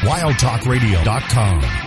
WildTalkRadio.com.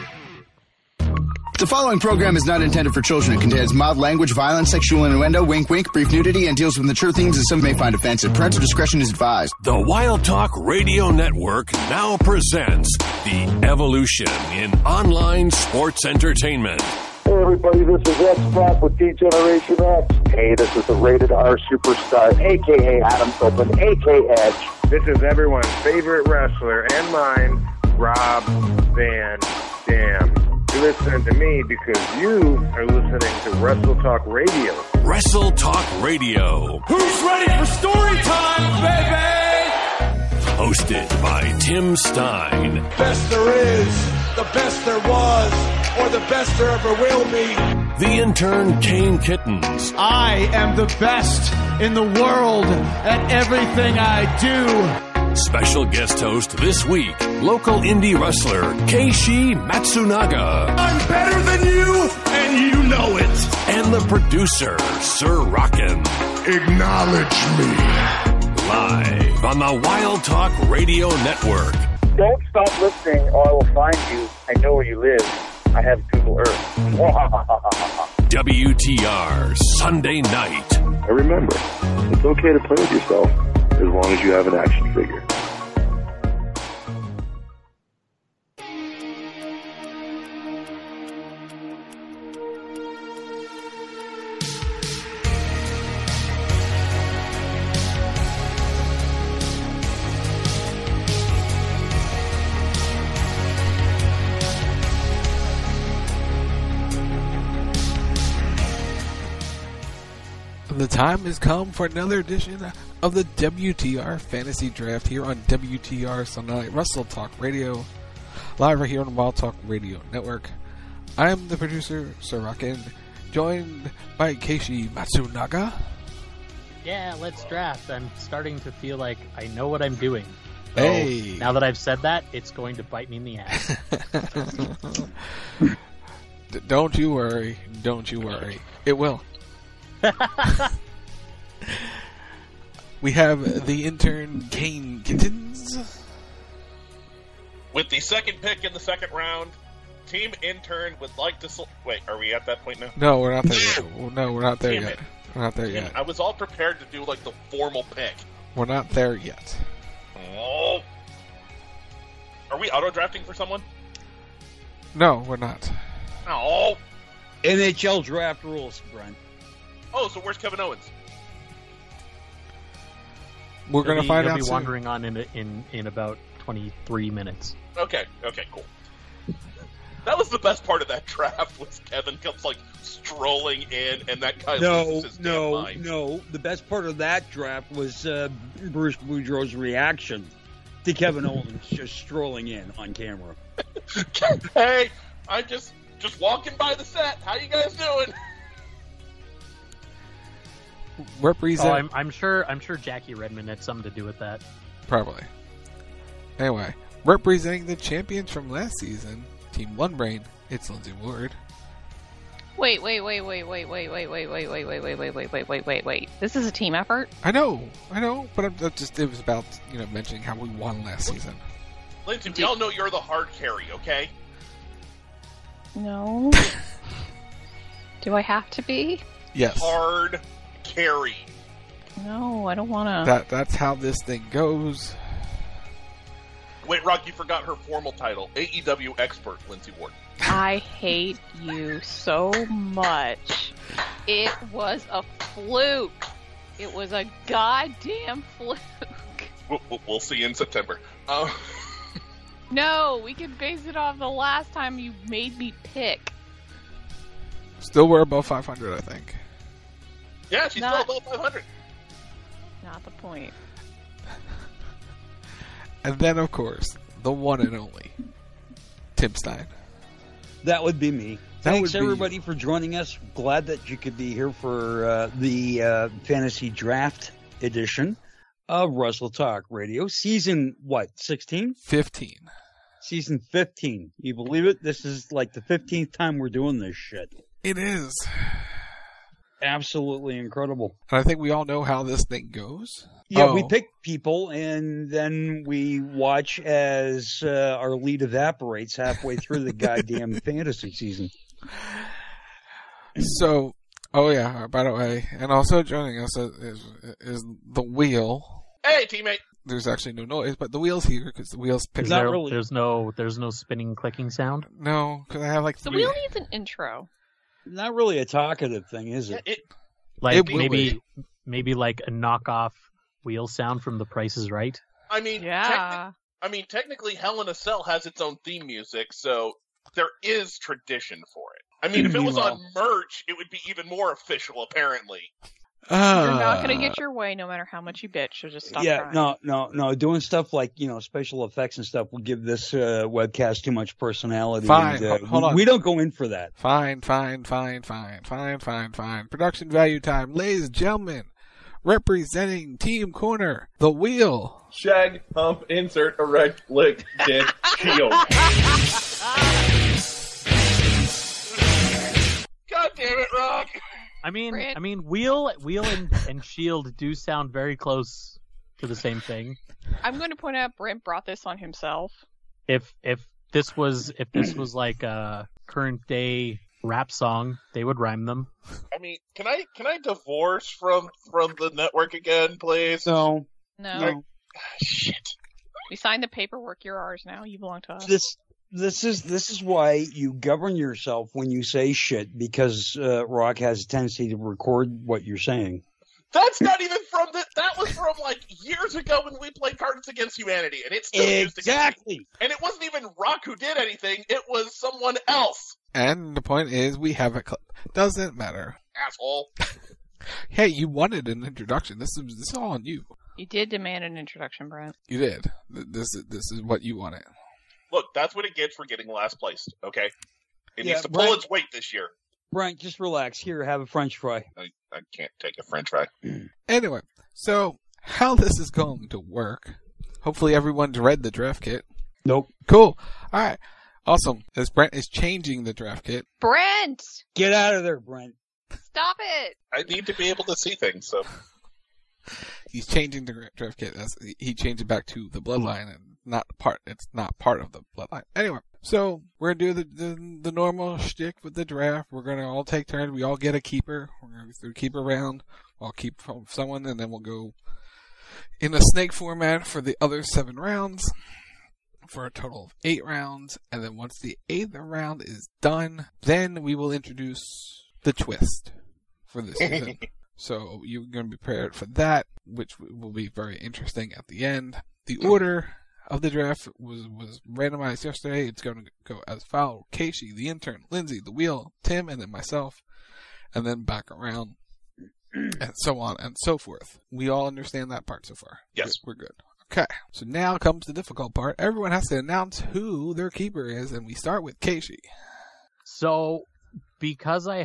The following program is not intended for children. It contains mild language, violence, sexual innuendo, wink wink, brief nudity, and deals with mature themes that some may find offensive. Parental discretion is advised. The Wild Talk Radio Network now presents The Evolution in Online Sports Entertainment. Hey everybody, this is X-Pac with D-Generation X. Hey, this is the Rated R Superstar, a.k.a. Adam Copeland, a.k.a. Edge. This is everyone's favorite wrestler and mine, Rob Van Dam. You listen to me because you are listening to Wrestle Talk Radio. Wrestle Talk Radio. Who's ready for story time, baby? Hosted by Tim Stein. Best there is, the best there was, or the best there ever will be. The intern Kane Kittens. I am the best in the world at everything I do. Special guest host this week, local indie wrestler Keishi Matsunaga. I'm better than you, and you know it. And the producer, Sir Rockin'. Acknowledge me. Live on the Wild Talk Radio Network. Don't stop listening or I will find you. I know where you live. I have Google Earth. WTR Sunday night. And remember, it's okay to play with yourself as long as you have an action figure. The time has come for another edition of the WTR Fantasy Draft here on WTR Sunday Night Wrestle Talk Radio, live right here on the Wild Talk Radio Network. I am the producer, Sir Rockin', joined by Keishi Matsunaga. Yeah, let's draft. I'm starting to feel like I know what I'm doing. So Hey! Now that I've said that, it's going to bite me in the ass. Don't you worry. Don't you worry. It will. We have the intern Kane Kittens. With the second pick in the second round, Team Intern would like to... Wait, are we at that point now? No, we're not there yet. No, we're not there Damn yet. it. We're not there yet. I was all prepared to do like the formal pick. We're not there yet. Oh. Are we auto-drafting for someone? No, we're not. Oh. NHL draft rules, Brent. Oh, so where's Kevin Owens? We're going to find out He'll be soon. wandering on in about 23 minutes. Okay, cool. That was the best part of that draft, was Kevin comes like strolling in, and that guy loses his damn mind. No. The best part of that draft was Bruce Boudreaux's reaction to Kevin Owens just strolling in on camera. Hey, I'm just walking by the set. How you guys doing? Represent. I'm sure Jackie Redmond had something to do with that. Probably. Anyway, representing the champions from last season, Team One Brain, it's Lindsay Ward. Wait. This is a team effort? I know, but it was about, mentioning how we won last season. Lindsay, we all know you're the hard carry, okay? No. Do I have to be? Yes. Hard carry. No, I don't want to. That's how this thing goes. Wait, Rock, you forgot her formal title. AEW expert, Lindsay Ward. I hate you so much. It was a fluke. It was a goddamn fluke. We'll see you in September. No, we can base it off the last time you made me pick. Still we're above 500, I think. Yeah, she's still above 500. Not the point. And then, of course, the one and only Tim Stein. That would be me. Thanks, would be everybody, for joining us. Glad that you could be here for the Fantasy Draft edition of Wrestle Talk Radio. Season, 16? 15. Season 15. You believe it? This is like the 15th time we're doing this shit. It is. Absolutely incredible. And I think we all know how this thing goes. Yeah, we pick people, and then we watch as our lead evaporates halfway through the goddamn fantasy season. So, by the way, and also joining us is the wheel. Hey, teammate. There's actually no noise, but the wheel's here because the wheel's picking up. Really. There's no spinning, clicking sound? No, because I have like The 3. wheel needs an intro. Not really a talkative thing, is it? Maybe like a knockoff wheel sound from The Price is Right. I mean, Yeah. technically, Hell in a Cell has its own theme music, so there is tradition for it. I mean, if it was on merch, it would be even more official, apparently. You're not going to get your way no matter how much you bitch, so just stop trying. No. Doing stuff like, special effects and stuff will give this webcast too much personality. Fine, and, hold on. We don't go in for that. Fine. Production value time. Ladies and gentlemen, representing Team Corner, the wheel. Shag, hump, insert, erect, lick, dick, shield. God damn it, Rock! I mean, wheel and shield do sound very close to the same thing. I'm going to point out Brent brought this on himself. If this was like a current day rap song, they would rhyme them. I mean, can I divorce from the network again, please? No. Shit. We signed the paperwork. You're ours now. You belong to us. This is why you govern yourself when you say shit, because Rock has a tendency to record what you're saying. That's not even from that was from like years ago when we played Cards Against Humanity, and it's still used against me. And it wasn't even Rock who did anything; it was someone else. And the point is, we have a clip. Doesn't matter. Asshole. Hey, you wanted an introduction. This is all on you. You did demand an introduction, Brent. You did. This is what you wanted. Look, that's what it gets for getting last place, okay? It needs to pull its weight this year. Brian, just relax. Here, have a French fry. I can't take a French fry. Anyway, so how this is going to work. Hopefully everyone's read the draft kit. Nope. Cool. All right. Awesome. As Brent is changing the draft kit. Brent! Get out of there, Brent. Stop it! I need to be able to see things, so. He's changing the draft kit. He changed it back to the bloodline and it's not part of the bloodline. Anyway, so we're gonna do the normal shtick with the draft. We're gonna all take turns. We all get a keeper. We're gonna do a keeper round. I'll keep from someone, and then we'll go in a snake format for the other 7 rounds, for a total of 8 rounds. And then once the 8th round is done, then we will introduce the twist for this season. So you're going to be prepared for that, which will be very interesting at the end. The order of the draft was randomized yesterday. It's going to go as follows: Casey, the intern, Lindsay, the wheel, Tim, and then myself, and then back around, and so on and so forth. We all understand that part so far? Yes. We're good. Okay, so now comes the difficult part. Everyone has to announce who their keeper is, and we start with Casey. So, because I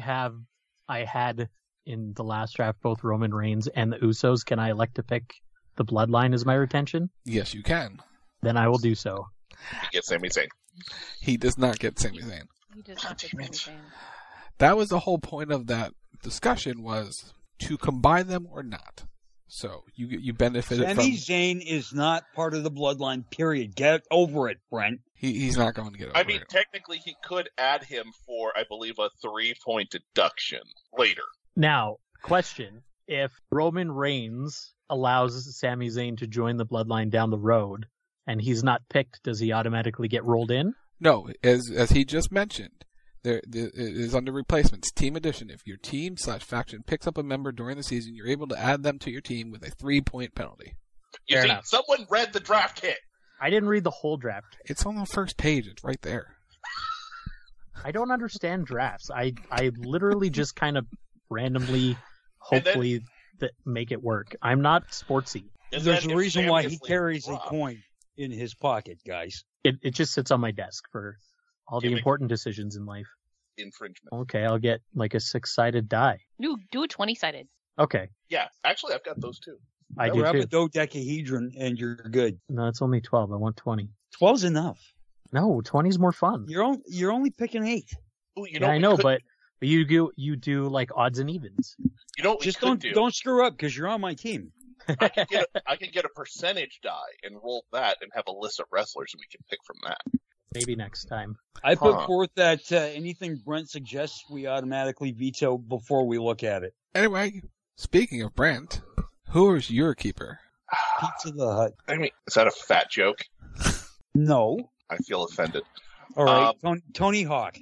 had in the last draft both Roman Reigns and the Usos, can I elect to pick the Bloodline as my retention? Yes, you can. Then I will do so. He gets Sami Zayn. He does not get Sami Zayn. He does not get Sami Zayn. That was the whole point of that discussion, was to combine them or not. So you benefited from... Sami Zayn is not part of the Bloodline, period. Get over it, Brent. He's not going to get over it. I mean, technically, he could add him for, I believe, a 3-point deduction later. Now, question. If Roman Reigns allows Sami Zayn to join the Bloodline down the road, and he's not picked, does he automatically get rolled in? No, as he just mentioned, it is under replacements, team edition. If your team/faction picks up a member during the season, you're able to add them to your team with a 3-point penalty. You see, someone read the draft kit. I didn't read the whole draft. It's on the first page. It's right there. I don't understand drafts. I literally just kind of randomly, hopefully, make it work. I'm not sportsy. There's a reason why he carries a coin in his pocket, guys. It just sits on my desk for all the important decisions in life. Infringement. Okay, I'll get like a 6-sided die. No, do a 20-sided. Okay. Yeah, actually, I've got those too. I do grab too. a dodecahedron and you're good. No, it's only 12. I want 20. 12's enough. No, 20's more fun. You're only picking 8. Ooh, I know, but But you do like odds and evens. You know what Just we could do? don't screw up because you're on my team. I could get a percentage die and roll that and have a list of wrestlers and we can pick from that. Maybe next time. I put forth that anything Brent suggests, we automatically veto before we look at it. Anyway, speaking of Brent, who is your keeper? Pizza the Hut. I mean, is that a fat joke? No. I feel offended. All right, Tony Hawk.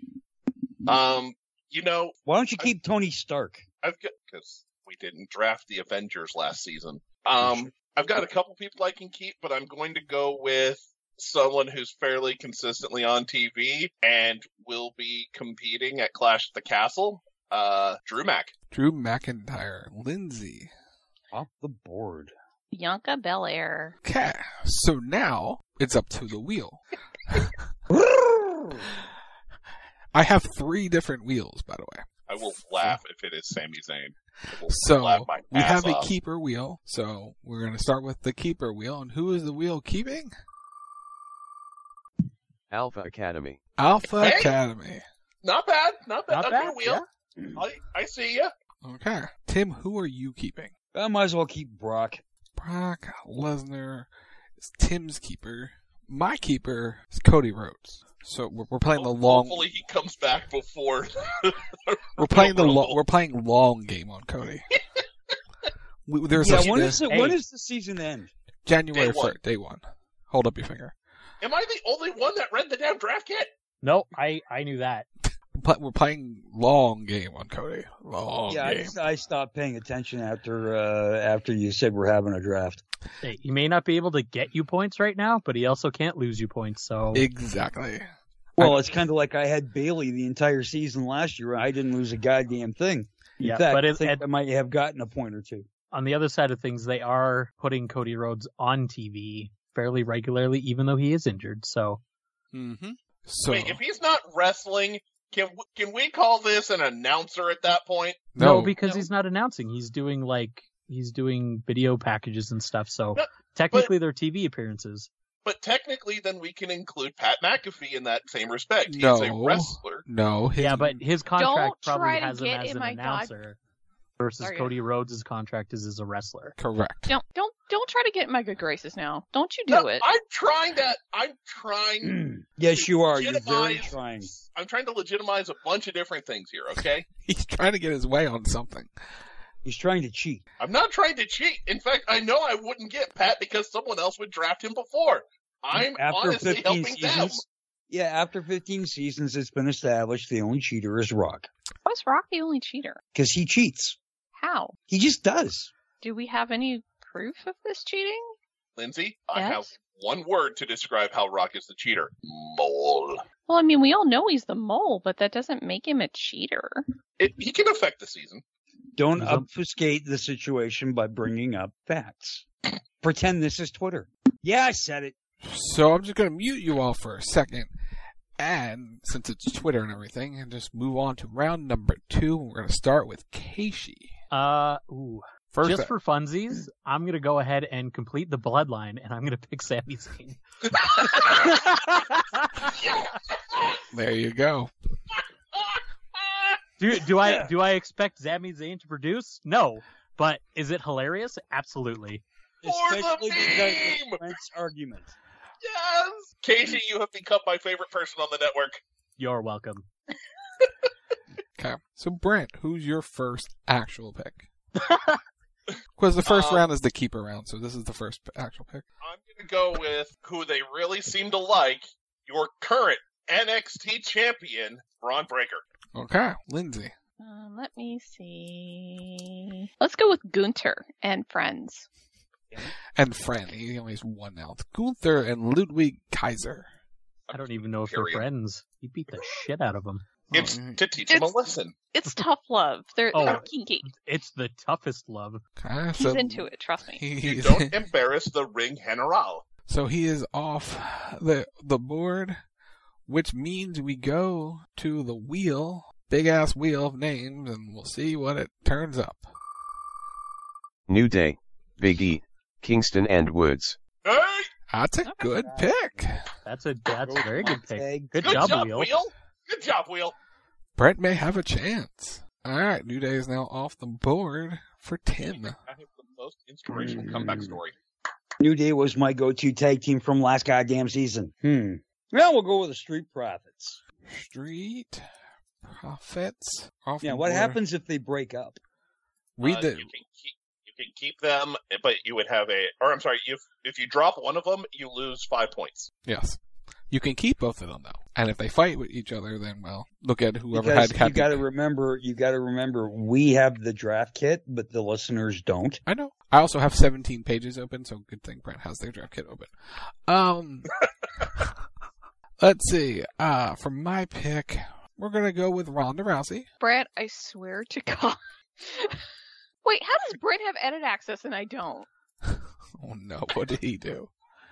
You know, why don't you keep Tony Stark? Because we didn't draft the Avengers last season. I've got a couple people I can keep, but I'm going to go with someone who's fairly consistently on TV and will be competing at Clash at the Castle. Drew McIntyre. Lindsay. Off the board. Bianca Belair. Okay, so now it's up to the wheel. I have 3 different wheels, by the way. I will laugh if it is Sami Zayn. So we have a keeper wheel. So we're going to start with the keeper wheel. And who is the wheel keeping? Alpha Academy. Academy. Not bad. Not bad. Not A bad, good wheel. yeah. I see ya. Okay. Tim, who are you keeping? I might as well keep Brock. Brock Lesnar is Tim's keeper. My keeper is Cody Rhodes. So we're playing the long. Hopefully he comes back before. We're playing long game on Cody. When is the season end? January 1st, day 1. Hold up your finger. Am I the only one that read the damn draft kit? No, I knew that. We're playing long game on Cody. Long game. I stopped paying attention after you said we're having a draft. Hey, he may not be able to get you points right now, but he also can't lose you points. So exactly. Well, it's kind of like I had Bailey the entire season last year. I didn't lose a goddamn thing. In fact, I think I might have gotten a point or two. On the other side of things, they are putting Cody Rhodes on TV fairly regularly, even though he is injured. So, So wait, if he's not wrestling, can we call this an announcer at that point? No, because he's not announcing. He's doing video packages and stuff. So technically, they're TV appearances. But technically, then we can include Pat McAfee in that same respect. He's a wrestler. No. But his contract probably has him get as in an my announcer versus Cody Rhodes' contract is as a wrestler. Correct. Don't try to get in my good graces now. Don't you do it. I'm trying. Yes, you are. You're very trying. I'm trying to legitimize a bunch of different things here, okay? He's trying to get his way on something. He's trying to cheat. I'm not trying to cheat. In fact, I know I wouldn't get Pat because someone else would draft him before. I'm honestly helping them. Yeah, after 15 seasons, it's been established the only cheater is Rock. Why is Rock the only cheater? Because he cheats. How? He just does. Do we have any proof of this cheating? Lindsay, I have one word to describe how Rock is the cheater. Mole. Well, I mean, we all know he's the mole, but that doesn't make him a cheater. He can affect the season. Don't obfuscate the situation by bringing up facts. Pretend this is Twitter. Yeah, I said it. So I'm just going to mute you all for a second. And since it's Twitter and everything, and just move on to round number 2. We're going to start with Keishi. Just for funsies, I'm going to go ahead and complete the bloodline, and I'm going to pick Sami Zayn. There you go. Do I expect Sami Zayn to produce? No. But is it hilarious? Absolutely. Especially because of Brent's argument. Yes! Casey, you have become my favorite person on the network. You're welcome. Okay. So, Brent, who's your first actual pick? Because the first round is the keeper round, so this is the first actual pick. I'm going to go with who they really seem to like, your current NXT champion, Braun Breaker. Okay. Lindsay. Let me see. Let's go with Gunther and friends. And friend. He only has one now. It's Gunther and Ludwig Kaiser. I don't even know if they're friends. He beat the shit out of them. It's to teach him a lesson. It's tough love. They're kinky. It's the toughest love. Okay, He's into it, trust me. You don't embarrass the ring general. So he is off the board, which means we go to the wheel, big ass wheel of names, and we'll see what it turns up. New Day, Big E, Kingston and Woods. Hey! That's a good pick. That's a very good pick. Good job, Wheel. Good job, Wheel. Brent may have a chance. All right, New Day is now off the board for Tim. I have the most inspirational comeback story. New Day was my go-to tag team from last goddamn season. Well, we'll go with the Street Profits. Street Profits. Off Yeah, the what board. happens if they break up? Read the. You can keep them, but you would have if you drop one of them, you lose 5 points. Yes. You can keep both of them though, and if they fight with each other, then well, look at whoever Because had. you got to remember, we have the draft kit, but the listeners don't. I know. I also have 17 pages open, so good thing Brent has their draft kit open. Let's see. For my pick, we're gonna go with Ronda Rousey. Brett, I swear to God. Wait, how does Brett have edit access and I don't? Oh no, what did he do?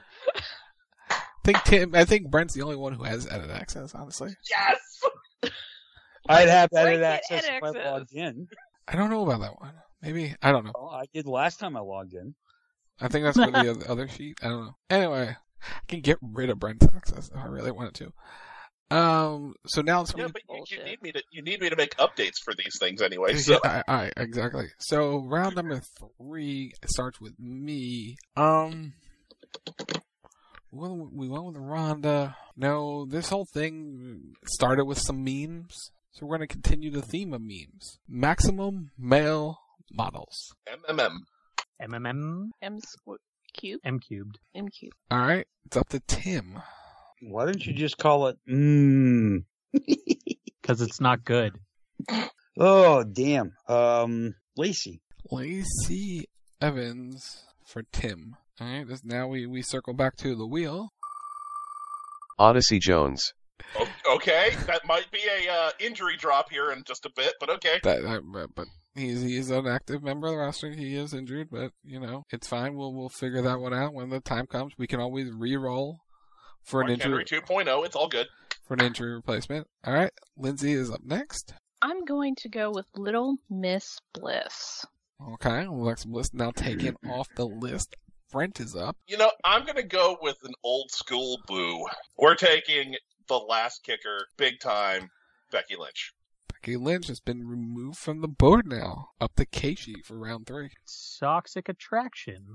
I think Brent's the only one who has edit access, honestly. Yes! I'd have Brett edit get access edit if I access. logged in. I don't know about that one. Maybe, I don't know. Oh, I did last time I logged in. I think that's for the other sheet. I don't know. Anyway, I can get rid of Brent's access if I really wanted to. So now it's Yeah, but you need me to make updates for these things anyway. So. Yeah, exactly. So round number 3 starts with me. We went with Ronda. No, this whole thing started with some memes, so we're going to continue the theme of memes. Maximum male models. MMM. M cubed. M cubed. M cubed. All right, it's up to Tim. Why don't you just call it Because it's not good. Oh, damn. Lacey Evans for Tim. All right, now we circle back to the wheel. Odyssey Jones. Okay, that might be a injury drop here in just a bit, but okay. But he's an active member of the roster. He is injured, but it's fine. We'll figure that one out when the time comes. We can always re-roll for an injury. Henry 2.0, it's all good. For an injury replacement. All right, Lindsay is up next. I'm going to go with Little Miss Bliss. Okay, Alexa Bliss now taken off the list. Brent is up. I'm going to go with an old school boo. We're taking the last kicker, big time, Becky Lynch. Becky Lynch has been removed from the board now. Up to Keishi for round 3. Toxic Attraction.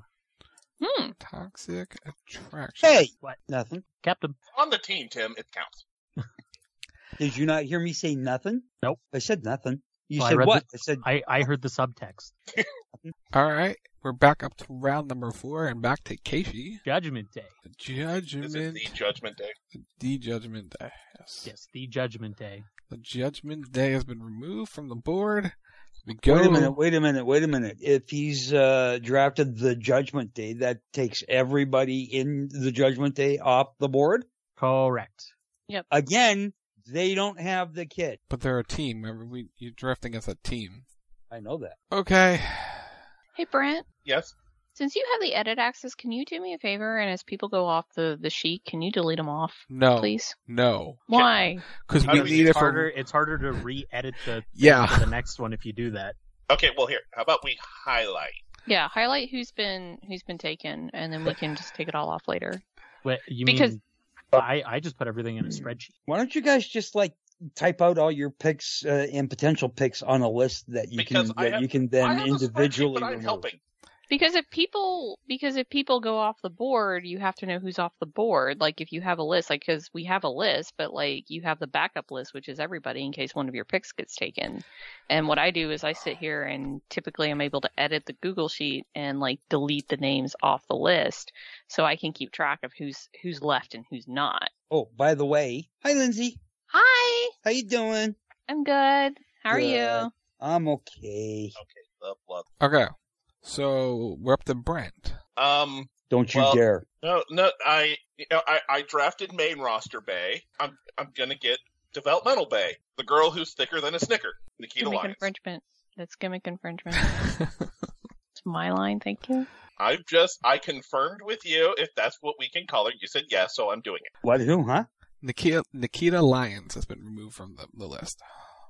Toxic Attraction. Hey! What? Nothing. Captain. On the team, Tim, it counts. Did you not hear me say nothing? Nope. I said nothing. You Well, said what? I said I heard the subtext. All right, we're back up to round number 4 and back to Keishi. Judgment Day. Is it the Judgment Day? The Judgment Day, yes. Yes, the Judgment Day. The Judgment Day has been removed from the board. We go. Wait a minute. If he's drafted the Judgment Day, that takes everybody in the Judgment Day off the board? Correct. Yep. Again, they don't have the kit. But they're a team. Remember, you're drafting as a team. I know that. Okay. Hey, Brent. Yes? Since you have the edit access, can you do me a favor? And as people go off the sheet, can you delete them off? No. Please? No. Why? Because we need it for... It's harder to re-edit the Yeah. the next one if you do that. Okay, well here, how about we highlight? Yeah, highlight who's been taken, and then we can just take it all off later. Wait, you Because- mean I just put everything in a spreadsheet. Why don't you guys just type out all your picks and potential picks on a list that you can then individually but I'm helping. Because if people go off the board, you have to know who's off the board. Like if you have a list, because we have a list, but you have the backup list, which is everybody in case one of your picks gets taken. And what I do is I sit here and typically I'm able to edit the Google sheet and delete the names off the list so I can keep track of who's left and who's not. Oh, by the way, hi Lindsay. Hi. How you doing? I'm good. How are you? I'm okay. Okay, Okay. So we're up to Brent. Don't you dare. No, I drafted main roster Bay. I'm gonna get developmental Bay. The girl who's thicker than a Snicker. Nikita Gimmick Lyons. infringement. That's gimmick infringement. It's my line, thank you. I confirmed with you if that's what we can call her. You said yes, so I'm doing it. What? Who? Huh? Nikita Lyons has been removed from the list.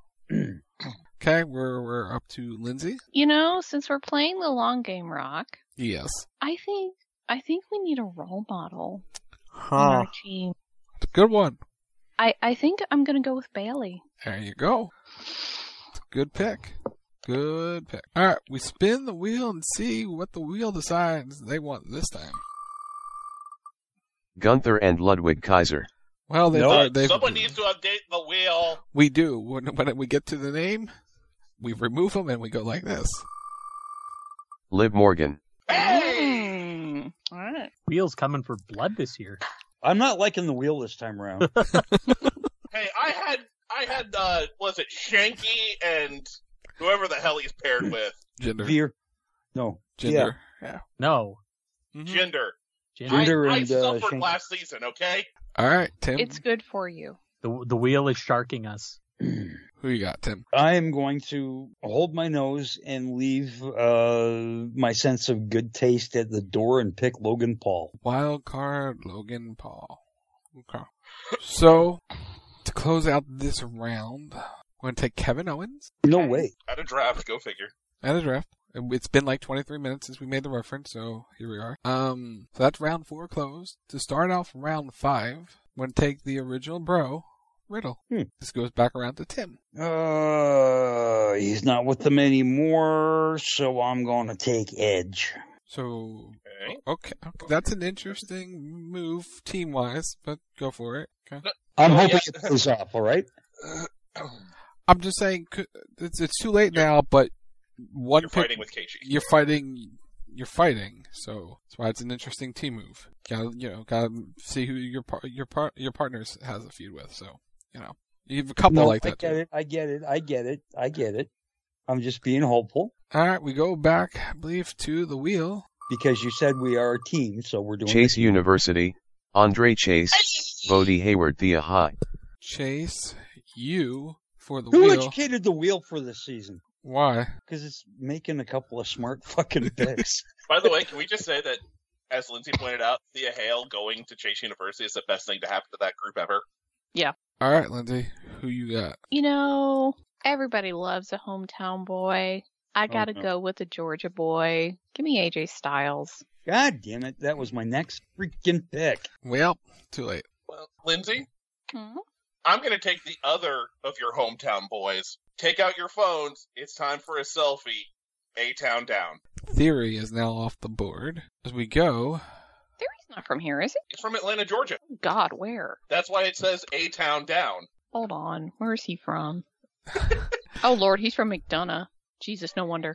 Okay, we're up to Lindsay. Since we're playing the long game, Rock. Yes. I think we need a role model Huh. on our team. Good one. I think I'm gonna go with Bailey. There you go. Good pick. Good pick. All right, we spin the wheel and see what the wheel decides they want this time. Gunther and Ludwig Kaiser. Well, someone needs to update the wheel. We do. When we get to the name, we remove them and we go like this. Liv Morgan. Hey! All right. Wheel's coming for blood this year. I'm not liking the wheel this time around. Hey, I had was it Shanky and whoever the hell he's paired with? Gender. Veer. No. Gender. Yeah. No. Gender. Gender I and suffered Shanky. last season, okay? All right, Tim. It's good for you. The wheel is sharking us. Who you got, Tim? I am going to hold my nose and leave my sense of good taste at the door and pick Logan Paul. Wild card, Logan Paul. Okay. So, to close out this round, I'm going to take Kevin Owens. No way. At a draft, go figure. At a draft. It's been like 23 minutes since we made the reference, so here we are. So that's round 4 closed. To start off round 5, I'm going to take the original bro, Riddle. This goes back around to Tim. He's not with them anymore, so I'm going to take Edge. So, okay. That's an interesting move team-wise, but go for it. Okay. I'm hoping it goes off, all right? I'm just saying, it's too late now, but You're fighting with Keiichi. You're fighting, so that's why it's an interesting team move. Gotta see who your partners has a feud with. So, you have a couple like that. I get it. I'm just being hopeful. All right, we go back, I believe, to the wheel because you said we are a team, so we're doing Chase University, Andre Chase, Bodie Hayward, Thea High. Chase, you for the Who wheel. Who educated the wheel for this season? Why? Because it's making a couple of smart fucking picks. By the way, can we just say that, as Lindsay pointed out, Thea Hale going to Chase University is the best thing to happen to that group ever. Yeah. All right, Lindsay, who you got? Everybody loves a hometown boy. I gotta go with a Georgia boy. Give me AJ Styles. God damn it, that was my next freaking pick. Well, too late. Well, Lindsay, I'm going to take the other of your hometown boys. Take out your phones. It's time for a selfie. A-Town down. Theory is now off the board. As we go... Theory's not from here, is he? It's from Atlanta, Georgia. God, where? That's why it says A-Town down. Hold on. Where is he from? Oh, Lord, he's from McDonough. Jesus, no wonder.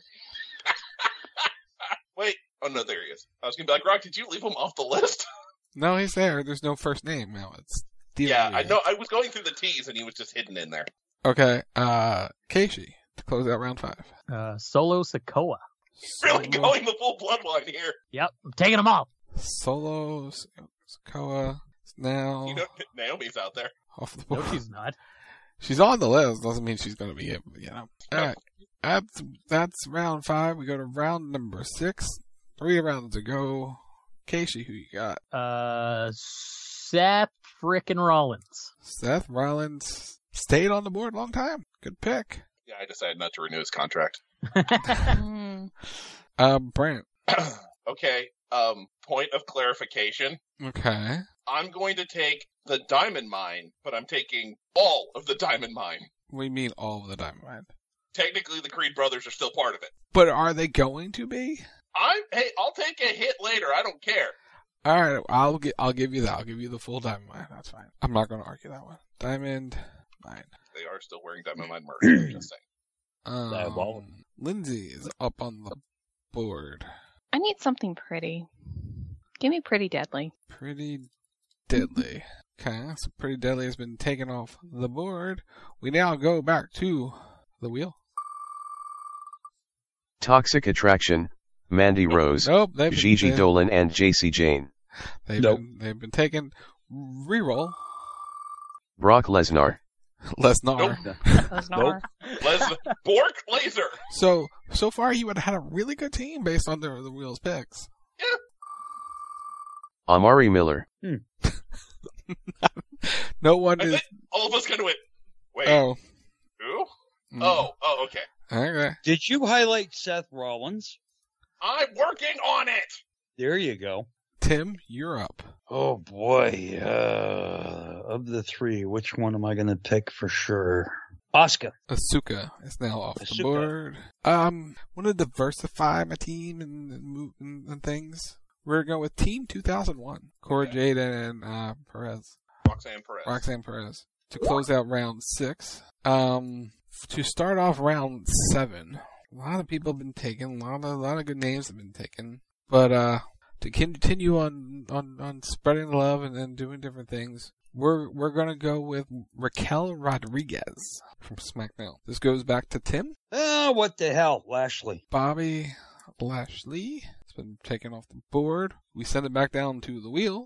Wait. Oh, no, there he is. I was going to be like, Rock, did you leave him off the list? No, he's there. There's no first name now. It's Theory. Yeah, I know. I was going through the T's and he was just hidden in there. Okay, Keiichi, to close out round 5. Solo Sikoa. Really going the full bloodline here. Yep, I'm taking them all. Solo Sikoa is now... Naomi's out there. Off the board. No, she's not. She's on the list. Doesn't mean she's going to be it, Alright, that's round 5. We go to round number 6. 3 rounds to go. Keiichi, who you got? Seth frickin' Rollins. Seth Rollins stayed on the board a long time. Good pick. Yeah, I decided not to renew his contract. Brent. Okay, point of clarification. Okay. I'm going to take the Diamond Mine, but I'm taking all of the Diamond Mine. We mean all of the Diamond Mine. Technically, the Creed brothers are still part of it. But are they going to be? I'll take a hit later. I don't care. All right, I'll give you that. I'll give you the full Diamond Mine. That's fine. I'm not going to argue that one. Diamond Mine. They are still wearing Diamond Mine merch. I'm just saying. Lindsay is up on the board. I need something pretty. Give me Pretty Deadly. Pretty Deadly. Okay, so Pretty Deadly has been taken off the board. We now go back to the wheel. Toxic Attraction, Mandy Rose, Gigi Dolan and JC Jane. They've been taken. Reroll. Brock Lesnar. Lesnar. Lesnar. Bork Laser. So far you would have had a really good team based on the wheel's picks. Yeah. Amari Miller. No one is. All of us kind of went. Wait. Oh. Who? Oh, okay. Okay. Did you highlight Seth Rollins? I'm working on it. There you go. Tim, you're up. Oh boy. of the three, which one am I going to pick for sure? Asuka. Asuka is now off the Asuka. board. Want to diversify my team and things. We're going with Team 2001. Cora Jade and Perez. Roxanne Perez. To close out round 6. To start off round 7. A lot of people have been taken. A lot of good names have been taken. But to continue on spreading the love and doing different things, we're gonna go with Raquel Rodriguez from SmackDown. This goes back to Tim. What the hell, Lashley? Bobby Lashley. It's been taken off the board. We send it back down to the wheel.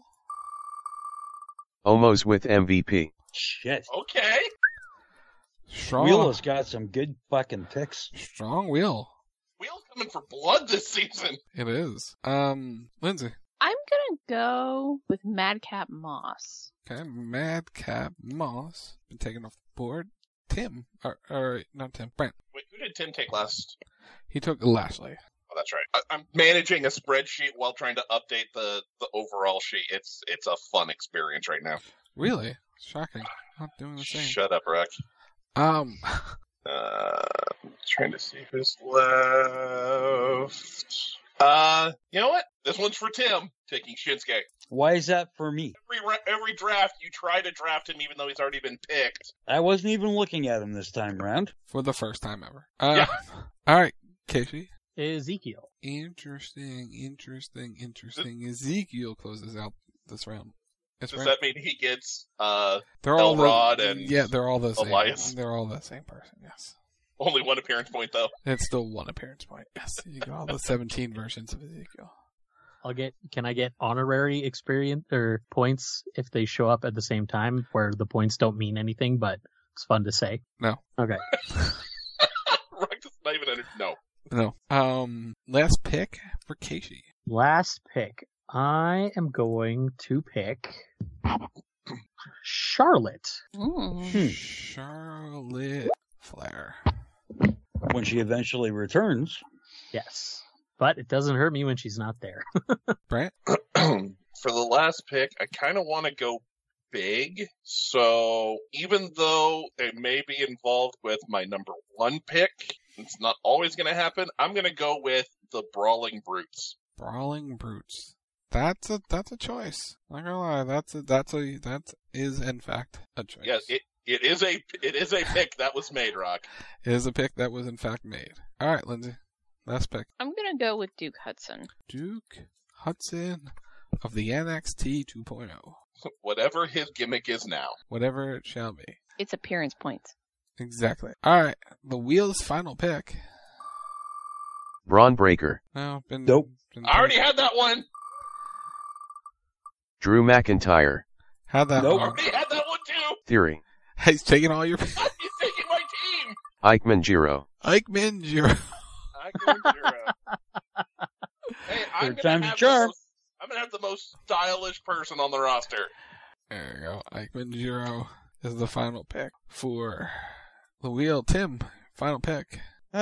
Omos with MVP. Shit. Okay. Strong. Wheel has got some good fucking picks. Strong wheel. Wheel coming for blood this season. It is. Lindsay. I'm gonna go with Madcap Moss. Okay, Madcap Moss. Been taken off the board. Tim. Or not Tim. Brent. Wait, who did Tim take last? He took Lashley. Oh, that's right. I'm managing a spreadsheet while trying to update the overall sheet. It's a fun experience right now. Really? Shocking. Not doing the same. Shut up, Rick. Trying to see who's left. You know what? This one's for Tim, taking Shinsuke. Why is that for me? Every draft, you try to draft him even though he's already been picked. I wasn't even looking at him this time round. For the first time ever. Yeah. All right, Casey. Ezekiel. Interesting. Ezekiel closes out this round. Does that mean he gets they're all Elrod and they're all the same. Elias? They're all the same person, yes. Only one appearance point, though. It's still one appearance point, yes. You got all the 17 versions of Ezekiel. Can I get honorary experience or points if they show up at the same time where the points don't mean anything, but it's fun to say? No. Okay. Not even No. Last pick for Casey. Last pick. I am going to pick Charlotte. Charlotte Flair. When she eventually returns. Yes. But it doesn't hurt me when she's not there. Brent? For the last pick, I kind of want to go big. So even though it may be involved with my number 1 pick, it's not always going to happen. I'm going to go with the Brawling Brutes. Brawling Brutes. That's a choice. Not gonna lie, that is in fact a choice. Yes, it is a pick that was made, Rock. It is a pick that was in fact made. All right, Lindsay, last pick. I'm gonna go with Duke Hudson. Duke Hudson of the NXT 2.0. Whatever his gimmick is now. Whatever it shall be. It's appearance points. Exactly. All right, the Wheel's final pick. Braun Breaker. No, nope. I already had that one. Drew McIntyre. Had that Nope. one. Already had that one too. Theory. He's taking all your. He's taking my team. Ike Manjiro. Ike Manjiro. Hey, I'm Third time's gonna a charm. have the most stylish person on the roster. There you go. Ike Manjiro is the final pick for the Wheel. Tim, final pick.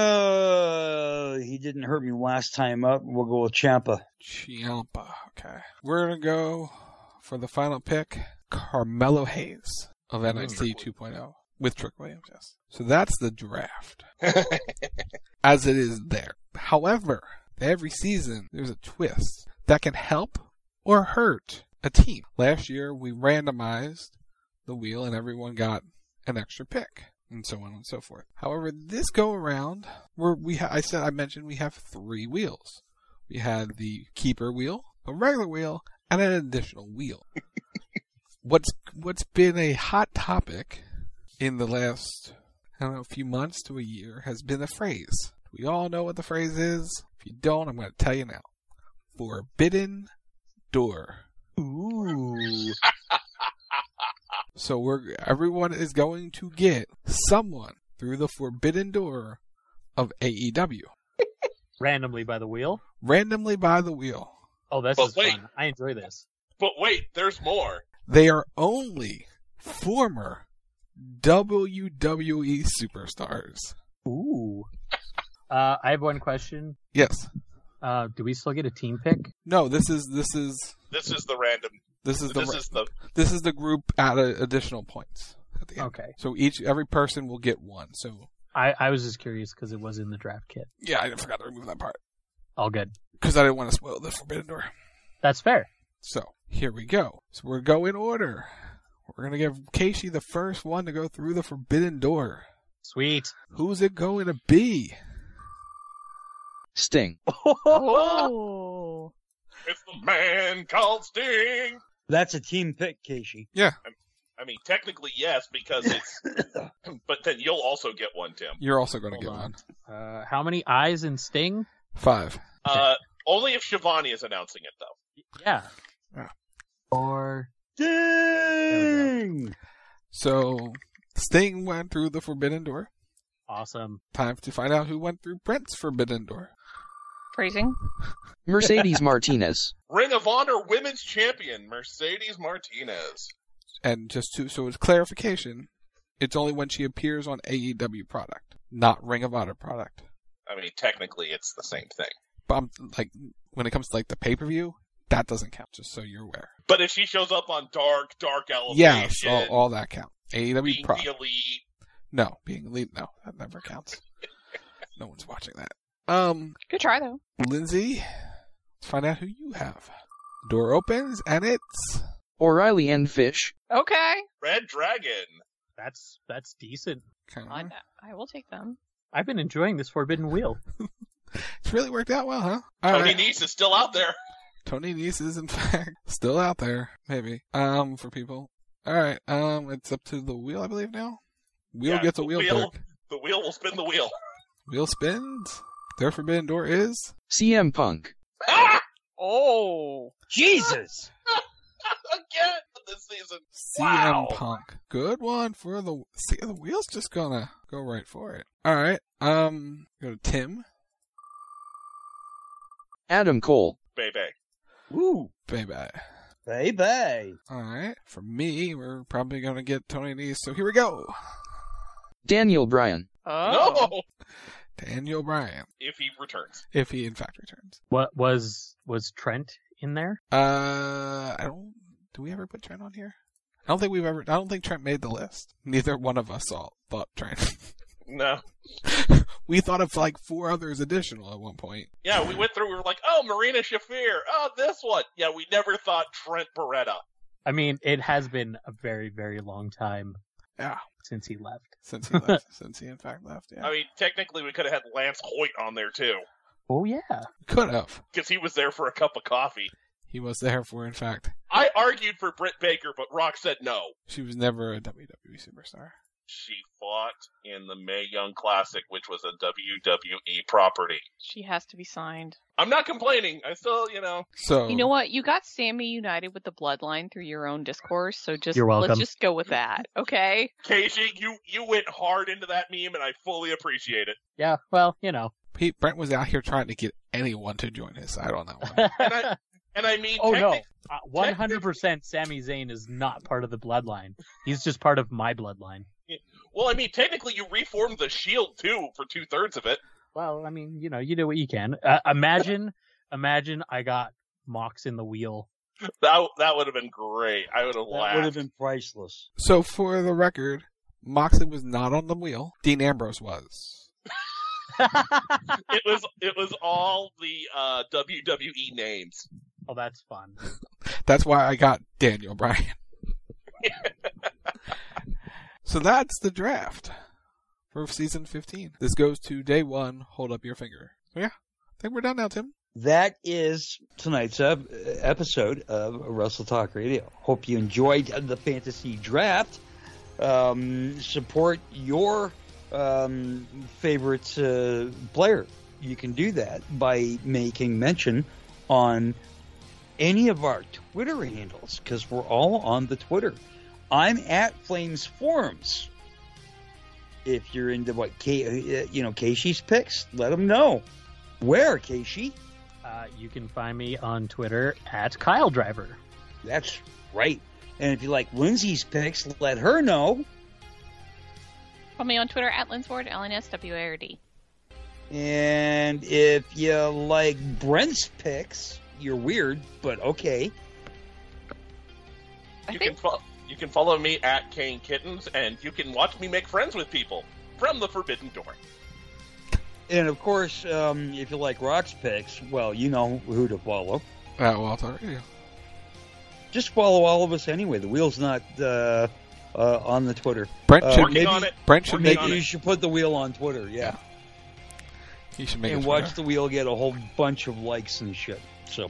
He didn't hurt me last time up. We'll go with Ciampa. Ciampa. Okay. We're going to go for the final pick, Carmelo Hayes of NXT 2.0 with Trick Williams, yes. So that's the draft as it is there. However, every season there's a twist that can help or hurt a team. Last year we randomized the wheel and everyone got an extra pick. And so on and so forth. However, this go around, I mentioned we have 3 wheels. We had the keeper wheel, a regular wheel, and an additional wheel. What's been a hot topic in the last, few months to a year has been a phrase. We all know what the phrase is. If you don't, I'm going to tell you now. Forbidden Door. Ooh. So everyone is going to get someone through the forbidden door of AEW. Randomly by the wheel? Randomly by the wheel. Oh, this is fun. I enjoy this. But wait, there's more. They are only former WWE superstars. Ooh. I have one question. Yes. Do we still get a team pick? No, this is the random. This is the group at additional points at the end. Okay. So every person will get one. So I was just curious because it was in the draft kit. yeah, I forgot to remove that part All good. because I didn't want to spoil the Forbidden Door. That's fair. So here we go. So we're going in order. We're gonna give Keishi the first one to go through the Forbidden Door. Sweet. Who's it going to be? Sting. Oh. It's the man called Sting. That's a team pick, Keishi. Yeah. I mean, technically, yes, because it's... but then you'll also get one, Tim. You're also going to get Hold one. How many eyes in Sting? 5. Only if Shivani is announcing it, though. Yeah. Yeah. Or... Ding! So Sting went through the Forbidden Door. Awesome. Time to find out who went through Brent's Forbidden Door. Phrasing. Mercedes Martinez. Ring of Honor Women's Champion, Mercedes Martinez. And so it's clarification, it's only when she appears on AEW product, not Ring of Honor product. I mean, technically, it's the same thing. But when it comes to the pay-per-view, that doesn't count, just so you're aware. But if she shows up on Dark Elevation... Yes, all that counts. AEW being product. the Elite... No, being elite, no, that never counts. No one's watching that. Good try, though. Lindsay, let's find out who you have. Door opens, and it's... O'Reilly and Fish. Okay. Red Dragon. That's decent. I will take them. I've been enjoying this Forbidden Wheel. It's really worked out well, huh? Tony Nese is still out there. Tony Nese is, in fact, still out there, maybe, for people. Alright, it's up to the wheel, I believe, now? Wheel gets a wheel pick. The wheel will spin the wheel. Wheel spins. Their Forbidden Door is... CM Punk. Ah! Oh! Jesus! Again this season. CM Punk. Good one for the... See, the wheel's just gonna go right for it. Alright, go to Tim. Adam Cole. Baby. Woo! Baby. Baby. Alright, for me, we're probably gonna get Tony Nese, so here we go. Daniel Bryan. Oh. No! Daniel Bryan. If he returns. If he, in fact, returns. What was Trent in there? Do we ever put Trent on here? I don't think Trent made the list. Neither one of us thought Trent. No. We thought of 4 others additional at one point. Yeah, we went through, we were like, oh, Marina Shafir. Oh, this one. Yeah, we never thought Trent Beretta. I mean, it has been a very, very long time. Yeah. Since he left. Since he left. Since he, in fact, left, yeah. I mean, technically, we could have had Lance Hoyt on there, too. Oh, yeah. Could have. Because he was there for a cup of coffee. He was there for, in fact. I argued for Britt Baker, but Rock said no. She was never a WWE superstar. She fought in the Mae Young Classic, which was a WWE property. She has to be signed. I'm not complaining. I still, So you know what? You got Sammy united with the Bloodline through your own discourse, so You're welcome. let's just go with that, okay? Casey, you went hard into that meme, and I fully appreciate it. Yeah, well, Pete Brent was out here trying to get anyone to join his side on that one. And I mean, oh no, 100% Sami Zayn is not part of the Bloodline. He's just part of my Bloodline. Well, I mean, technically, you reformed the Shield too for 2/3 of it. Well, I mean, you do what you can. Imagine I got Mox in the wheel. That would have been great. I would have laughed. That would have been priceless. So, for the record, Moxley was not on the wheel. Dean Ambrose was. It was all the WWE names. Oh, that's fun. That's why I got Daniel Bryan. So that's the draft for season 15. This goes to day 1. Hold up your finger. So yeah, I think we're done now, Tim. That is tonight's episode of Wrestle Talk Radio. Hope you enjoyed the fantasy draft. Support your favorite player. You can do that by making mention on any of our Twitter handles, because we're all on the Twitter. I'm at Flames Forums. If you're into Keishi's picks, let them know. Where, Keishi? You can find me on Twitter at Kyle Driver. That's right. And if you like Lindsay's picks, let her know. Follow me on Twitter at Linsward, LNSWARD. And if you like Brent's picks, you're weird, but okay. You can follow me at Kane Kittens, and you can watch me make friends with people from the Forbidden Door. And of course, if you like Rock's picks, well, you know who to follow. Wild Talk Radio. Just follow all of us anyway. The wheel's not on the Twitter. Brent should working on it. Brent should Maybe you should put the wheel on Twitter. Yeah. He should make and it watch Twitter. the wheel get a whole bunch of likes and shit. So.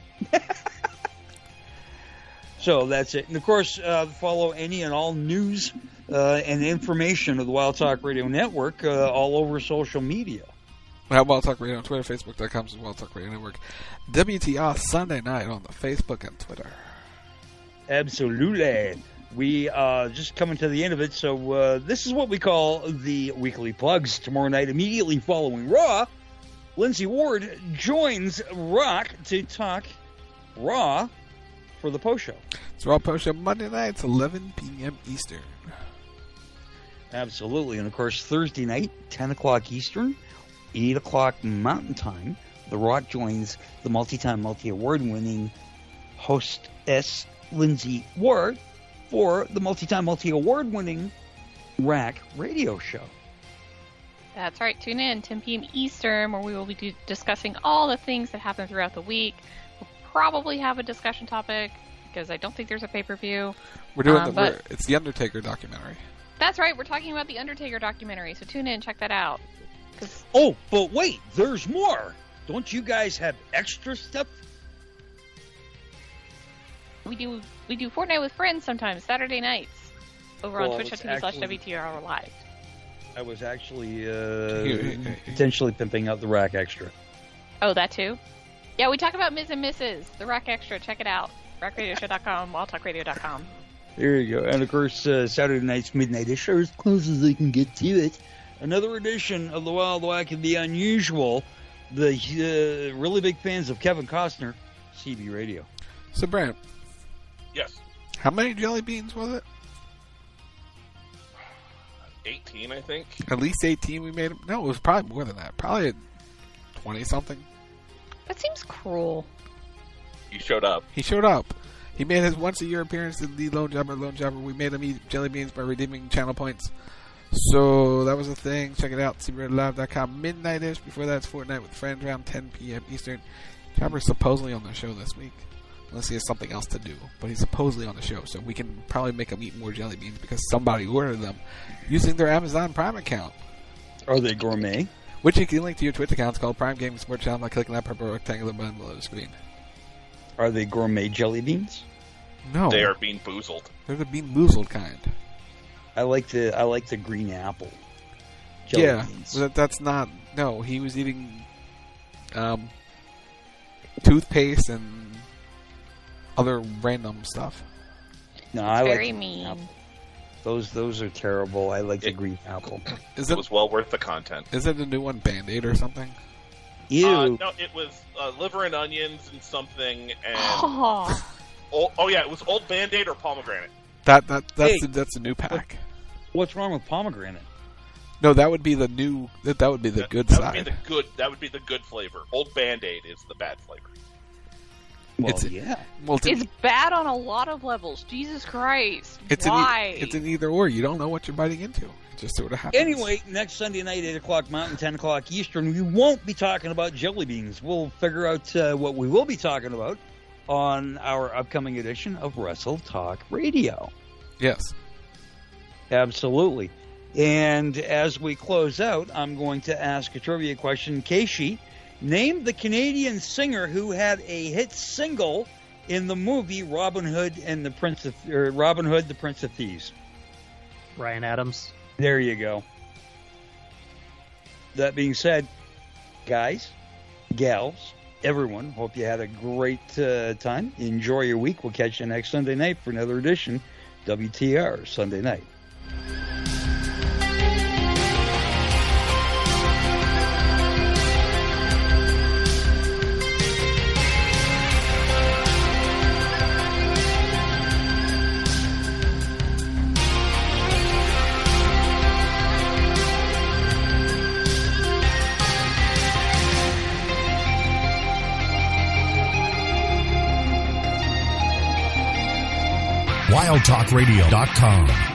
So that's it. And of course, follow any and all news and information of the Wild Talk Radio Network all over social media. Wild Talk Radio on Twitter, Facebook.com/Wild Talk Radio Network. WTR Sunday night on the Facebook and Twitter. Absolutely. We just coming to the end of it, so this is what we call the weekly plugs. Tomorrow night, immediately following Raw, Lindsay Ward joins Rock to talk Raw for the post show. It's Raw post show Monday nights, 11 p.m. Eastern. Absolutely. And of course, Thursday night, 10 o'clock Eastern, 8 o'clock Mountain Time, The Rock joins the multi-time, multi-award winning hostess Lindsay Ward for the multi-time, multi-award winning Rack radio show. That's right. Tune in 10 p.m. Eastern, where we will be discussing all the things that happen throughout the week. We'll probably have a discussion topic because I don't think there's a pay-per-view. We're doing it's the Undertaker documentary. That's right. We're talking about the Undertaker documentary, so tune in, check that out. Oh, but wait, there's more. Don't you guys have extra stuff? We do Fortnite with Friends sometimes, Saturday nights, over on Twitch.tv/WTR Live. I was actually potentially pimping out the Rack Extra. Oh, that too? Yeah, we talk about Ms. and Mrs., the Rack Extra. Check it out. RackRadioshow.com, WildTalkRadio.com. There you go. And of course, Saturday night's midnight-ish are as close as they can get to it. Another edition of the Wild Whack and the Unusual. The really big fans of Kevin Costner, CB Radio. So, Brant. Yes. How many jelly beans was it? 18, I think. At least 18 we made. No, it was probably more than that. Probably 20-something. That seems cruel. He showed up. He made his once-a-year appearance in the Lone Jobber. We made him eat jelly beans by redeeming channel points. So that was a thing. Check it out. CBRadioLive.com. Midnight-ish. Before that, it's Fortnite with Friends around 10 p.m. Eastern. Jobber's supposedly on the show this week. Unless he has something else to do. But he's supposedly on the show. So we can probably make him eat more jelly beans because somebody ordered them using their Amazon Prime account. Are they gourmet? Which you can link to your Twitch account. It's called Prime Gaming Sports Channel by clicking that purple rectangular button below the screen. Are they gourmet jelly beans? No. They are bean boozled. They're the bean boozled kind. I like the green apple jelly beans. That's not... No, he was eating toothpaste and other random stuff. No, I very like mean. Apple. Those are terrible. I like the green apple. It was well worth the content. Is it a new one, Band-Aid or something? Ew. No, it was liver and onions and something. And yeah, it was old Band-Aid or pomegranate. That's a new pack. What's wrong with pomegranate? No, that would be the new. That would be the good side. That would be the good flavor. Old Band-Aid is the bad flavor. Well, it's bad on a lot of levels. Jesus Christ. Why? It's an either or. You don't know what you're biting into. It just sort of happens. Anyway, next Sunday night, 8 o'clock Mountain, 10 o'clock Eastern, we won't be talking about jelly beans. We'll figure out what we will be talking about on our upcoming edition of Wrestle Talk Radio. Yes. Absolutely. And as we close out, I'm going to ask a trivia question. Keishi, name the Canadian singer who had a hit single in the movie Robin Hood, the Prince of Thieves. Ryan Adams. There you go. That being said, guys, gals, everyone, hope you had a great time. Enjoy your week. We'll catch you next Sunday night for another edition WTR Sunday Night. WildTalkRadio.com.